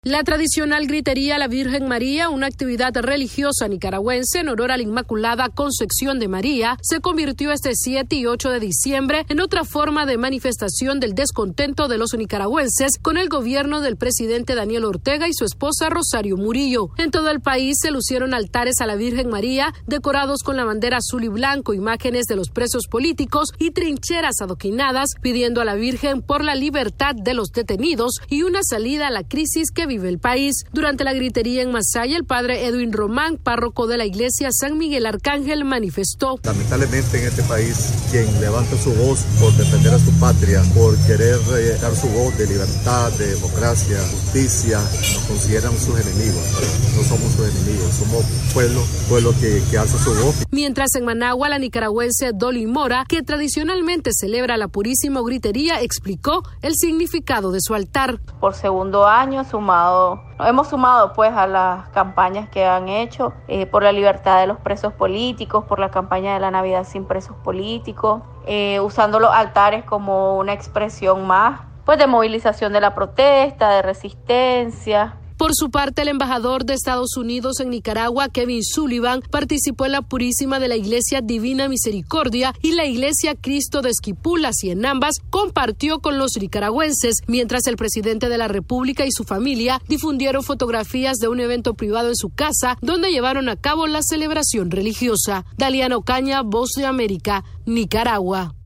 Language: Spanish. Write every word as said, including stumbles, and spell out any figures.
La tradicional gritería a la Virgen María, una actividad religiosa nicaragüense en honor a la Inmaculada Concepción de María, se convirtió este siete y ocho de diciembre en otra forma de manifestación del descontento de los nicaragüenses con el gobierno del presidente Daniel Ortega y su esposa Rosario Murillo. En todo el país se lucieron altares a la Virgen María, decorados con la bandera azul y blanco, imágenes de los presos políticos y trincheras adoquinadas, pidiendo a la Virgen por la libertad de los detenidos y una salida a la crisis que vive el país. Durante la gritería en Masaya, el padre Edwin Román, párroco de la iglesia San Miguel Arcángel, manifestó: lamentablemente en este país, quien levanta su voz por defender a su patria, por querer eh, dar su voz de libertad, de democracia, justicia, nos consideran sus enemigos. No somos sus enemigos, somos pueblo, pueblo que, que alza su voz. Mientras en Managua, la nicaragüense Dolly Mora, que tradicionalmente celebra la Purísima Gritería, explicó el significado de su altar. Por segundo año sumado Hemos sumado pues a las campañas que han hecho eh, por la libertad de los presos políticos, por la campaña de la Navidad sin presos políticos, eh, usando los altares como una expresión más pues de movilización de la protesta, de resistencia. Por su parte, el embajador de Estados Unidos en Nicaragua, Kevin Sullivan, participó en la Purísima de la Iglesia Divina Misericordia y la Iglesia Cristo de Esquipulas, y en ambas compartió con los nicaragüenses, mientras el presidente de la República y su familia difundieron fotografías de un evento privado en su casa, donde llevaron a cabo la celebración religiosa. Daliana Ocaña, Voz de América, Nicaragua.